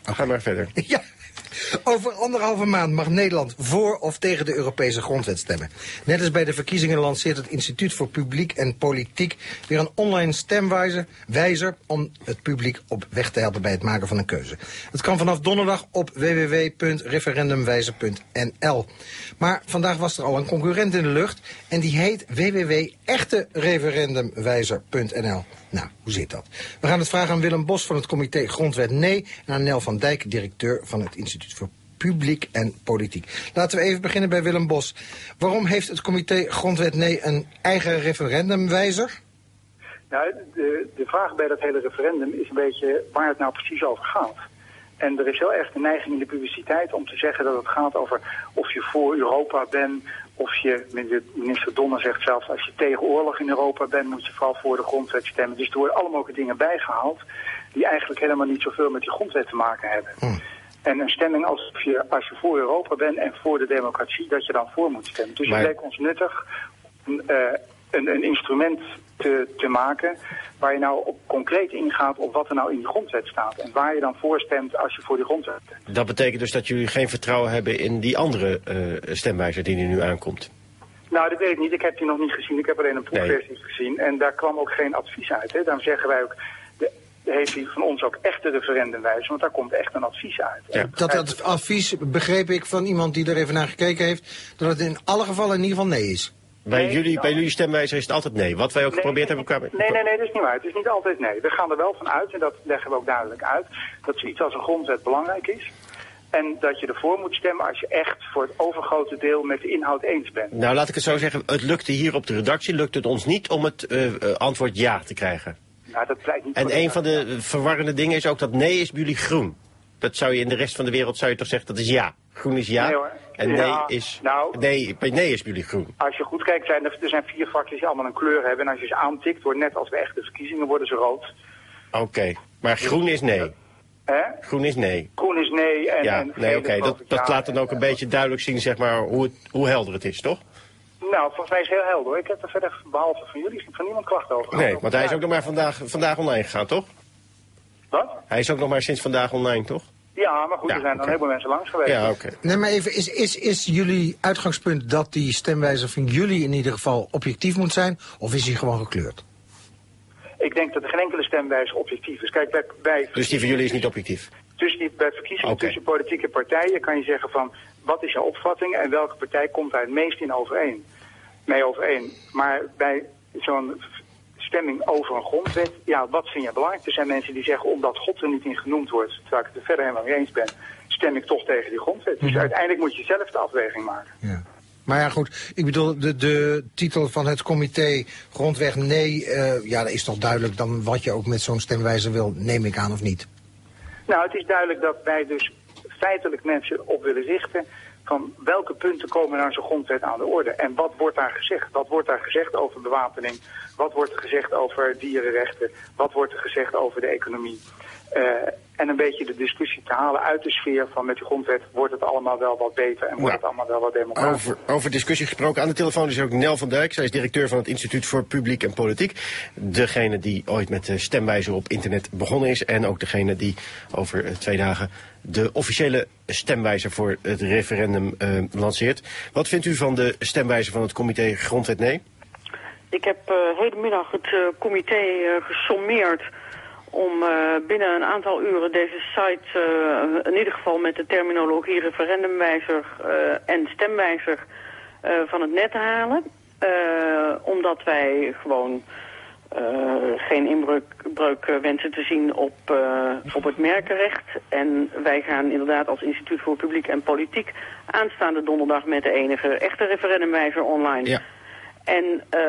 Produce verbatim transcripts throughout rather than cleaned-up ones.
Okay. Ga maar verder. Ja. Over anderhalve maand mag Nederland voor of tegen de Europese grondwet stemmen. Net als bij de verkiezingen lanceert het Instituut voor Publiek en Politiek weer een online stemwijzer wijzer om het publiek op weg te helpen bij het maken van een keuze. Het kan vanaf donderdag op w w w punt referendumwijzer punt n l. Maar vandaag was er al een concurrent in de lucht en die heet w w w punt echte referendumwijzer punt n l. Nou, hoe zit dat? We gaan het vragen aan Willem Bos van het comité Grondwet Nee en aan Nel van Dijk, directeur van het Instituut voor Publiek en Politiek. Laten we even beginnen bij Willem Bos. Waarom heeft het comité Grondwet Nee een eigen referendumwijzer? Nou, de, de vraag bij dat hele referendum is een beetje waar het nou precies over gaat. En er is heel erg de neiging in de publiciteit om te zeggen dat het gaat over of je voor Europa bent, of je, minister Donner zegt zelfs, als je tegen oorlog in Europa bent, moet je vooral voor de grondwet stemmen. Dus er worden allemaal ook dingen bijgehaald die eigenlijk helemaal niet zoveel met die grondwet te maken hebben. Hmm. En een stemming alsof je, als je voor Europa bent en voor de democratie, dat je dan voor moet stemmen. Dus maar... het leek ons nuttig een, uh, een, een instrument te, te maken waar je nou op concreet ingaat op wat er nou in die grondwet staat. En waar je dan voor stemt als je voor die grondwet stemt. Dat betekent dus dat jullie geen vertrouwen hebben in die andere uh, stemwijzer die er nu aankomt? Nou, dat weet ik niet. Ik heb die nog niet gezien. Ik heb alleen een proefversie nee. gezien. En daar kwam ook geen advies uit. Hè. Daarom zeggen wij ook, de, heeft hij van ons ook echt de referendumwijzer, want daar komt echt een advies uit. Ja. Dat, dat advies, begreep ik van iemand die er even naar gekeken heeft, dat het in alle gevallen in ieder geval nee is. Bij, nee, jullie, nou, bij jullie stemwijzer is het altijd nee. Wat wij ook nee, geprobeerd nee, hebben... Nee, nee, nee, dat is niet waar. Het is niet altijd nee. We gaan er wel van uit, en dat leggen we ook duidelijk uit, dat zoiets als een grondwet belangrijk is. En dat je ervoor moet stemmen als je echt voor het overgrote deel met de inhoud eens bent. Nou, laat ik het zo zeggen. Het lukte hier op de redactie, lukt het ons niet om het uh, uh, antwoord ja te krijgen. Nou, dat blijkt niet. En een van de verwarrende dingen is ook dat nee is bij jullie groen. Dat zou je in de rest van de wereld zou je toch zeggen dat is ja. Groen is ja. Nee hoor. En ja, nee is, nou, nee, bij nee is bij jullie groen. Als je goed kijkt, zijn er, er zijn vier vakjes die allemaal een kleur hebben. En als je ze aantikt, wordt net als bij echte verkiezingen, worden ze rood. Oké, okay. Maar groen is nee. Hè? Groen is nee. Groen is nee. En, ja, en nee, oké. Okay. Dat, dat ja, laat dan ook een beetje duidelijk zien, zeg maar, hoe, het, hoe helder het is, toch? Nou, volgens mij is het heel helder hoor. Ik heb er verder, behalve van jullie, van niemand klachten over gehad. Nee, want hij is ook nog maar vandaag, vandaag online gegaan, toch? Wat? Hij is ook nog maar sinds vandaag online, toch? Ja, maar goed, ja, er zijn okay. dan heel veel mensen langs geweest. Ja, oké. Okay. Nee, maar even, is, is, is jullie uitgangspunt dat die stemwijzer van jullie in ieder geval objectief moet zijn? Of is hij gewoon gekleurd? Ik denk dat er geen enkele stemwijzer objectief is. Kijk, bij, bij dus die van jullie is niet objectief? Dus die, bij verkiezingen okay. tussen politieke partijen kan je zeggen van, wat is jouw opvatting en welke partij komt daar het meest in overeen? Mee overeen. Maar bij zo'n stemming over een grondwet, ja, wat vind je belangrijk? Er zijn mensen die zeggen, omdat God er niet in genoemd wordt, terwijl ik het er verder helemaal mee eens ben, stem ik toch tegen die grondwet. Dus mm-hmm. uiteindelijk moet je zelf de afweging maken. Ja. Maar ja, goed, ik bedoel, de, de titel van het comité Grondwet Nee, uh, ja, dat is toch duidelijk dan wat je ook met zo'n stemwijzer wil, neem ik aan of niet? Nou, het is duidelijk dat wij dus feitelijk mensen op willen richten van welke punten komen naar zo'n grondwet aan de orde. En wat wordt daar gezegd? Wat wordt daar gezegd over bewapening? Wat wordt er gezegd over dierenrechten? Wat wordt er gezegd over de economie? Uh, en een beetje de discussie te halen uit de sfeer van met die grondwet wordt het allemaal wel wat beter en wordt nou, het allemaal wel wat democratisch. Over, over discussie gesproken. Aan de telefoon is ook Nel van Dijk. Zij is directeur van het Instituut voor Publiek en Politiek. Degene die ooit met de stemwijzer op internet begonnen is. En ook degene die over uh, twee dagen de officiële stemwijzer voor het referendum uh, lanceert. Wat vindt u van de stemwijzer van het comité Grondwet Nee? Ik heb uh, hedenmiddag het uh, comité uh, gesommeerd om uh, binnen een aantal uren deze site uh, in ieder geval met de terminologie referendumwijzer uh, en stemwijzer uh, van het net te halen. Uh, omdat wij gewoon uh, geen inbreuk uh, wensen te zien op, uh, op het merkenrecht. En wij gaan inderdaad als Instituut voor Publiek en Politiek aanstaande donderdag met de enige echte referendumwijzer online. Ja. En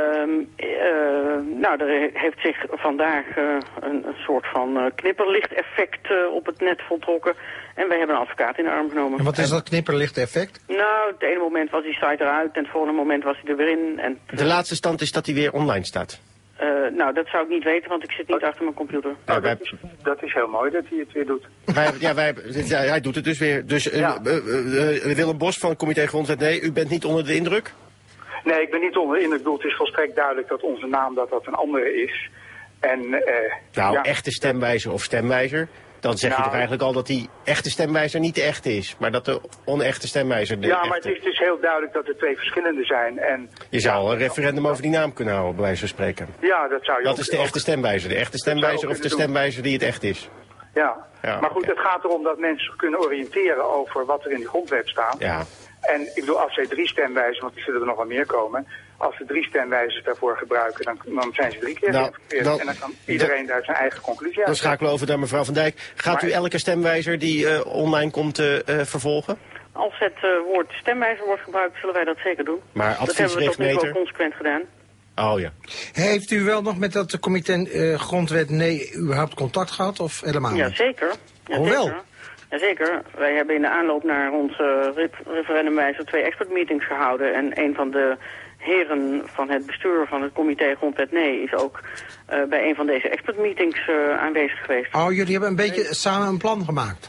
uh, uh, nou, er heeft zich vandaag uh, een, een soort van uh, knipperlichteffect uh, op het net voltrokken. En wij hebben een advocaat in de arm genomen. En wat is dat knipperlichteffect? Nou, het ene moment was die site eruit en het volgende moment was hij er weer in. En de laatste stand is dat hij weer online staat? Uh, nou, dat zou ik niet weten, want ik zit niet oh. achter mijn computer. Oh, dat, is, dat is heel mooi dat hij het weer doet. Wij, ja, wij, ja, hij doet het dus weer. Dus uh, ja. uh, uh, uh, Willem Bos van het comité Grondwet Nee, u bent niet onder de indruk? Nee, ik ben niet onder de indruk. Het is volstrekt duidelijk dat onze naam dat dat een andere is. En, uh, nou, ja. echte stemwijzer of stemwijzer? Dan zeg nou, je toch eigenlijk al dat die echte stemwijzer niet de echte is. Maar dat de onechte stemwijzer de Ja, echte... maar het is dus heel duidelijk dat er twee verschillende zijn. En, Je zou al een referendum over die naam kunnen houden, bij wijze van spreken. Ja, dat zou je Wat ook, is de ook, echte stemwijzer? De echte stemwijzer of de doen. stemwijzer die het echt is? Ja, Ja, maar goed, oké. het gaat erom dat mensen zich kunnen oriënteren over wat er in de grondwet staat. Ja. En ik bedoel, als zij drie stemwijzers, want er zullen er nog wel meer komen, als ze drie stemwijzers daarvoor gebruiken, dan, dan zijn ze drie keer Nou, geïnformeerd. dan- En dan kan iedereen daar zijn eigen conclusie uit. Dan schakelen we over naar mevrouw Van Dijk. Gaat Maar- u elke stemwijzer die uh, online komt uh, uh, vervolgen? Als het uh, woord stemwijzer wordt gebruikt, zullen wij dat zeker doen. Maar dat hebben we tot nu toe adviesrechtmeter? ook consequent gedaan. Oh ja. Heeft u wel nog met dat comité uh, Grondwet Nee überhaupt contact gehad of helemaal Ja, niet? zeker. Ja, Oh, wel? zeker. Jazeker. Wij hebben in de aanloop naar onze uh, referendumwijzer twee expertmeetings gehouden. En een van de heren van het bestuur van het comité Grondwet Nee is ook uh, bij een van deze expertmeetings uh, aanwezig geweest. Oh, jullie hebben een beetje samen een plan gemaakt.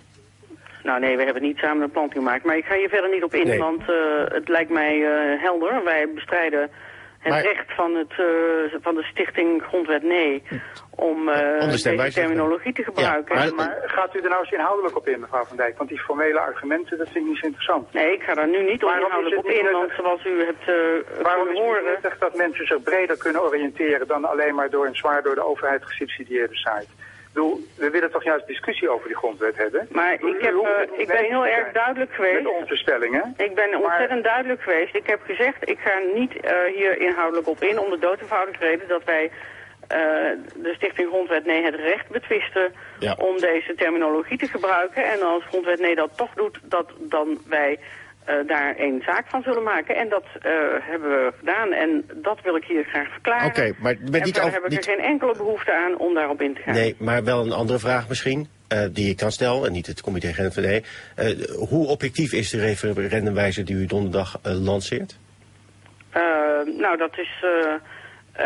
Nou nee, we hebben niet samen een plan gemaakt. Maar ik ga hier verder niet op in, Nee. want uh, het lijkt mij uh, helder. Wij bestrijden het Maar- recht van, het, uh, van de stichting Grondwet Nee om, uh, Om de deze stemwijzer. terminologie te gebruiken. Ja, maar- Maar gaat u er nou eens inhoudelijk op in, mevrouw Van Dijk? Want die formele argumenten, dat vind ik niet zo interessant. Nee, ik ga daar nu niet Waarom inhoudelijk is op het niet in, nuttig? want zoals u hebt uh, Waarom kunnen is het horen... niet nuttig dat mensen zich breder kunnen oriënteren dan alleen maar door een zwaar door de overheid gesubsidieerde site? Ik bedoel, we willen toch juist discussie over die grondwet hebben? Maar ik, heb, uh, ik ben heel erg duidelijk geweest. Met onze stellingen. Ik ben ontzettend duidelijk geweest. Ik heb gezegd, ik ga niet uh, hier inhoudelijk op in om de dood eenvoudige reden dat wij uh, de Stichting Grondwet Nee het recht betwisten Ja. om deze terminologie te gebruiken. En als Grondwet Nee dat toch doet, dat dan wij uh, daar een zaak van zullen maken. En dat uh, hebben we gedaan en dat wil ik hier graag verklaren. Oké, okay, maar met en niet daar al, heb ik niet... er geen enkele behoefte aan om daarop in te gaan. Nee, maar wel een andere vraag misschien, uh, die ik kan stellen, en niet het comité G N V D. Uh, hoe objectief is de referendumwijzer die u donderdag uh, lanceert? Uh, nou, dat is... Uh, uh,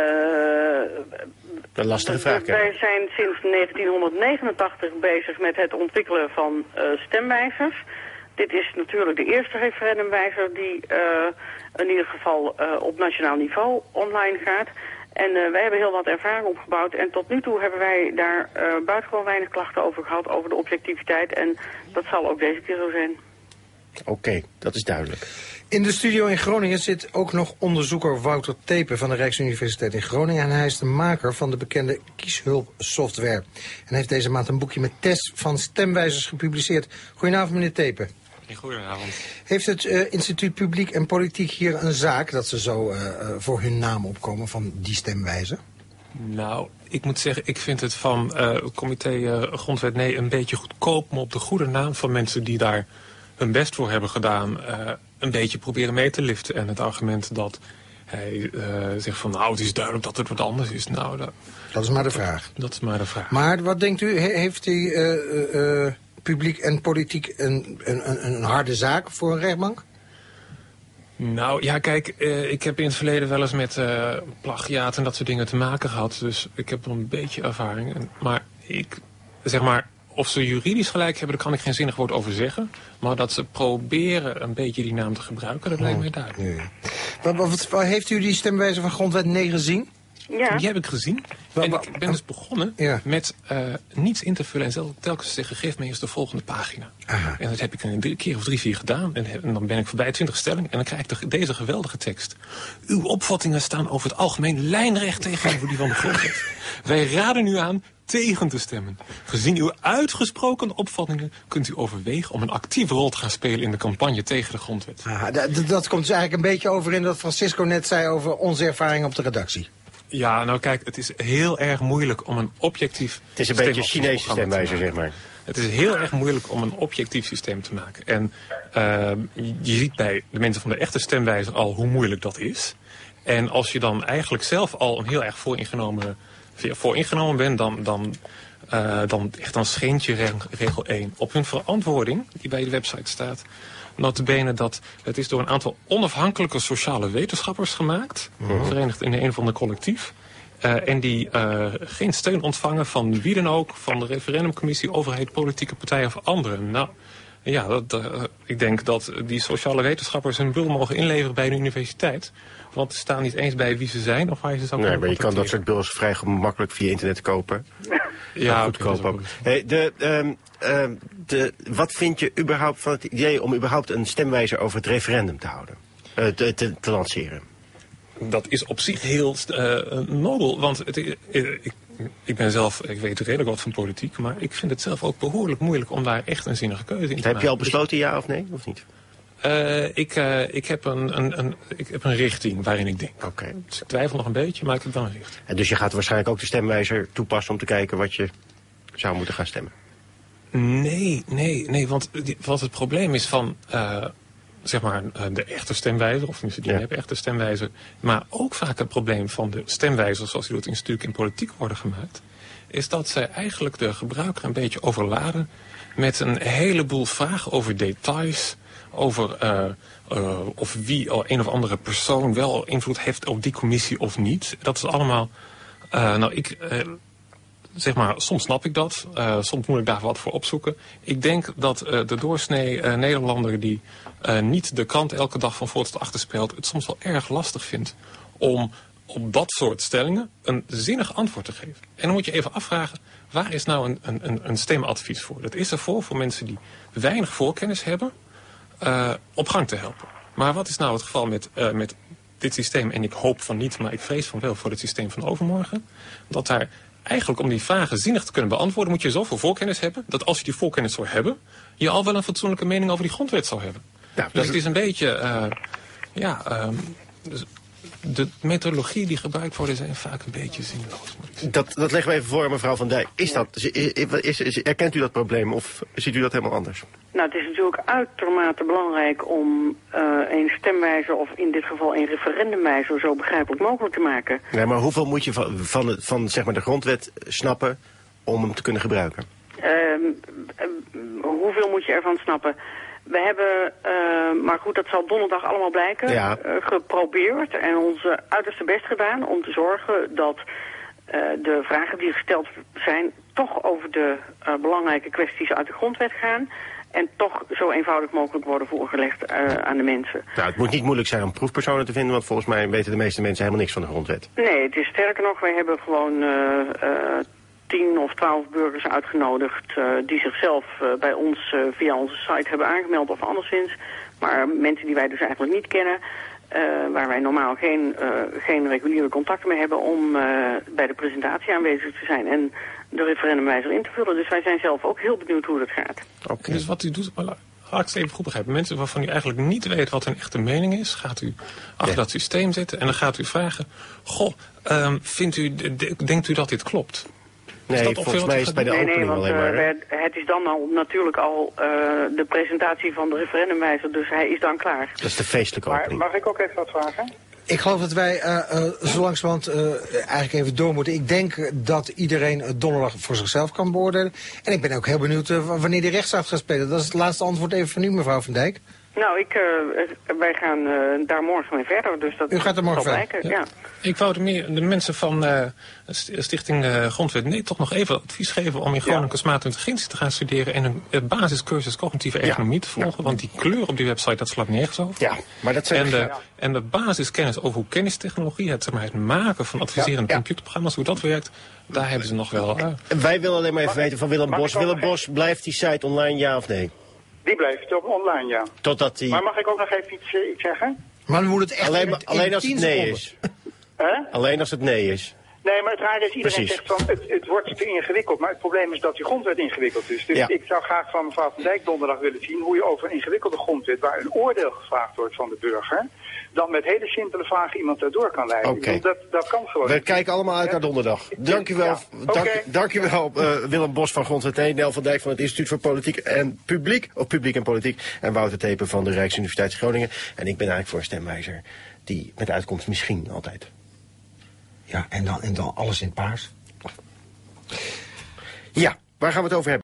Een lastige vraag, hè? Wij zijn sinds negentienhonderdnegenentachtig bezig met het ontwikkelen van uh, stemwijzers. Dit is natuurlijk de eerste referendumwijzer die uh, in ieder geval uh, op nationaal niveau online gaat. En uh, wij hebben heel wat ervaring opgebouwd. En tot nu toe hebben wij daar uh, buitengewoon weinig klachten over gehad, over de objectiviteit. En dat zal ook deze keer zo zijn. Oké, okay, dat is duidelijk. In de studio in Groningen zit ook nog onderzoeker Wouter Tepe van de Rijksuniversiteit in Groningen. En hij is de maker van de bekende kieshulpsoftware. En heeft deze maand een boekje met tests van stemwijzers gepubliceerd. Goedenavond, meneer Tepe. Goedenavond. Heeft het uh, Instituut Publiek en Politiek hier een zaak dat ze zo uh, uh, voor hun naam opkomen van die stemwijzer? Nou, ik moet zeggen, ik vind het van uh, het comité uh, Grondwet Nee een beetje goedkoop om op de goede naam van mensen die daar hun best voor hebben gedaan uh, een beetje proberen mee te liften. En het argument dat hij uh, zegt van nou, het is duidelijk dat het wat anders is. Nou, dat, dat is maar de vraag. Dat is maar de vraag. Maar wat denkt u, he, heeft die uh, uh, uh, Publiek en Politiek een, een, een, een harde zaak voor een rechtbank? Nou ja, kijk, uh, ik heb in het verleden wel eens met uh, plagiaat en dat soort dingen te maken gehad. Dus ik heb er een beetje ervaring. En, maar ik, zeg maar, of ze juridisch gelijk hebben, daar kan ik geen zinnig woord over zeggen. Maar dat ze proberen een beetje die naam te gebruiken, dat lijkt mij duidelijk. Nee. Wat, wat, wat, heeft u die stemwijzer van Grondwet Nee gezien? Ja. Die heb ik gezien. Wa- En wa- ik ben dus begonnen Ja. met uh, niets in te vullen en zelf telkens zeggen, geef me eens de volgende pagina. Aha. En dat heb ik een drie keer of drie, vier gedaan. En, en dan ben ik voorbij twintig stellingen en dan krijg ik de, deze geweldige tekst. Uw opvattingen staan over het algemeen lijnrecht tegenover die van de grondwet. Wij raden u aan tegen te stemmen. Gezien uw uitgesproken opvattingen kunt u overwegen om een actieve rol te gaan spelen in de campagne tegen de grondwet. Aha, dat, dat komt dus eigenlijk een beetje over in wat Francisco net zei over onze ervaring op de redactie. Ja, nou kijk, het is heel erg moeilijk om een objectief... Het is een beetje een Chinese stemwijzer, zeg maar. Het is heel erg moeilijk om een objectief systeem te maken. En uh, je ziet bij de mensen van de echte stemwijzer al hoe moeilijk dat is. En als je dan eigenlijk zelf al een heel erg vooringenomen, vooringenomen bent, dan, dan, uh, dan, echt, dan schend je regel één op hun verantwoording, die bij de website staat. Notabene dat het is door een aantal onafhankelijke sociale wetenschappers gemaakt. Mm-hmm. Verenigd in een of ander collectief. Uh, en die uh, geen steun ontvangen van wie dan ook. Van de referendumcommissie, overheid, politieke partijen of anderen. Nou, Ja, dat, uh, ik denk dat die sociale wetenschappers hun bul mogen inleveren bij de universiteit. Want ze staan niet eens bij wie ze zijn of waar je ze zou Nee, maar je kan dat soort buls vrij gemakkelijk via internet kopen. Ja, goedkoop ook. Hey, de, um, um, de, wat vind je überhaupt van het idee om überhaupt een stemwijzer over het referendum te houden? Uh, te, te, te lanceren? Dat is op zich heel uh, nobel, want het, uh, ik, ik ben zelf, ik weet redelijk wat van politiek, maar ik vind het zelf ook behoorlijk moeilijk om daar echt een zinnige keuze in te maken. Heb je al besloten, ja of nee, of niet? Uh, ik, uh, ik, heb een, een, een, ik heb een richting waarin ik denk. Oké. Okay. Dus ik twijfel nog een beetje, maar ik heb wel een richting. En dus je gaat waarschijnlijk ook de stemwijzer toepassen om te kijken wat je zou moeten gaan stemmen? Nee, nee, nee, want wat het probleem is van... Uh, zeg maar de echte stemwijzer, of tenminste die ja. hebben echte stemwijzer, maar ook vaak het probleem van de stemwijzers zoals die door het instituut in politiek worden gemaakt, is dat zij eigenlijk de gebruiker een beetje overladen met een heleboel vragen over details, over uh, uh, of wie of een of andere persoon wel invloed heeft op die commissie of niet. Dat is allemaal, uh, nou ik... Uh, Zeg maar, soms snap ik dat. Uh, soms moet ik daar wat voor opzoeken. Ik denk dat uh, de doorsnee uh, Nederlander die uh, niet de krant elke dag van voor tot achter speelt, het soms wel erg lastig vindt om op dat soort stellingen een zinnig antwoord te geven. En dan moet je even afvragen, waar is nou een, een, een stemadvies voor? Dat is ervoor voor mensen die weinig voorkennis hebben uh, op gang te helpen. Maar wat is nou het geval met, uh, met dit systeem? En ik hoop van niet, maar ik vrees van wel voor het systeem van overmorgen. Dat daar eigenlijk om die vragen zinnig te kunnen beantwoorden, moet je zoveel voorkennis hebben, dat als je die voorkennis zou hebben, je al wel een fatsoenlijke mening over die grondwet zou hebben. Ja, dus het is een beetje, uh, ja, um, dus de methodologie die gebruikt worden zijn vaak een beetje zinloos. Dat, dat leggen we even voor, mevrouw Van Dijk. Is dat, is, is, is, erkent u dat probleem of ziet u dat helemaal anders? Nou, het is natuurlijk uitermate belangrijk om uh, een stemwijzer, of in dit geval een referendumwijzer, zo begrijpelijk mogelijk te maken. Nee, maar hoeveel moet je van, van, van zeg maar de grondwet snappen om hem te kunnen gebruiken? Uh, uh, hoeveel moet je ervan snappen? We hebben, uh, maar goed, dat zal donderdag allemaal blijken, ja. uh, geprobeerd en onze uiterste best gedaan om te zorgen dat uh, de vragen die gesteld zijn toch over de uh, belangrijke kwesties uit de grondwet gaan en toch zo eenvoudig mogelijk worden voorgelegd uh, aan de mensen. Nou, het moet niet moeilijk zijn om proefpersonen te vinden, want volgens mij weten de meeste mensen helemaal niks van de grondwet. Nee, het is sterker nog, wij hebben gewoon uh, uh, tien of twaalf burgers uitgenodigd uh, die zichzelf uh, bij ons uh, via onze site hebben aangemeld of anderszins. Maar mensen die wij dus eigenlijk niet kennen, uh, waar wij normaal geen, uh, geen reguliere contacten mee hebben om uh, bij de presentatie aanwezig te zijn en de referendumwijzer in te vullen. Dus wij zijn zelf ook heel benieuwd hoe dat gaat. Oké, okay. Dus wat u doet, laat ik het even goed begrijpen. Mensen waarvan u eigenlijk niet weet wat hun echte mening is, gaat u achter ja. dat systeem zitten en dan gaat u vragen, goh, um, vindt u, denkt u dat dit klopt? Nee, volgens mij is het bij de opening nee, nee, want, alleen maar. Uh, het is dan al natuurlijk al uh, de presentatie van de referendumwijzer, dus hij is dan klaar. Dat is de feestelijke opening. Maar mag ik ook even wat vragen? Ik geloof dat wij uh, uh, zo langzamerhand uh, eigenlijk even door moeten. Ik denk dat iedereen uh, donderdag voor zichzelf kan beoordelen. En ik ben ook heel benieuwd uh, wanneer die rechtszaak gaat spelen. Dat is het laatste antwoord even van u, mevrouw Van Dijk. Nou, ik, uh, wij gaan uh, daar morgen mee verder, dus dat U gaat er morgen zal verder. blijken. Ja. Ja. Ik wou de, meer, de mensen van uh, Stichting uh, Grondwet nee toch nog even advies geven om in Groningen ja. kunstmatige intelligentie te gaan studeren en een, een basiscursus cognitieve ergonomie ja. te volgen. Ja. Want die kleur op die website, dat slaat nergens over. Ja, maar dat zijn en, de, ja. en de basiskennis over hoe kennistechnologie, het, zeg maar, het maken van adviserende ja. computerprogramma's, hoe dat werkt, daar hebben ze nog wel. Uh, Wij willen alleen maar even weten van Willem Bos. Willem Bos, blijft die site online, ja of nee? Die blijft op online, ja. Totdat die... Maar mag ik ook nog even iets, uh, iets zeggen? Maar dan moet het echt alleen, in, alleen in als het nee seconden. Is. Huh? Alleen als het nee is. Nee, maar het rare is, iedereen Precies. zegt van, het, het wordt te ingewikkeld. Maar het probleem is dat die grondwet ingewikkeld is. Dus ja. ik zou graag van mevrouw Van Dijk donderdag willen zien hoe je over een ingewikkelde grondwet, waar een oordeel gevraagd wordt van de burger, dan met hele simpele vragen iemand daardoor kan leiden. Okay. Dat, dat kan gewoon. We kijken allemaal uit naar donderdag. Dank u wel, ja. dank, okay. dank u wel uh, Willem Bos van Grondwet één, Nel van Dijk van het Instituut voor Politiek en Publiek, of Publiek en Politiek, en Wouter Tepen van de Rijksuniversiteit Groningen. En ik ben eigenlijk voor een stemwijzer die met uitkomst misschien altijd. Ja, en dan, en dan alles in het paars. Ja, waar gaan we het over hebben?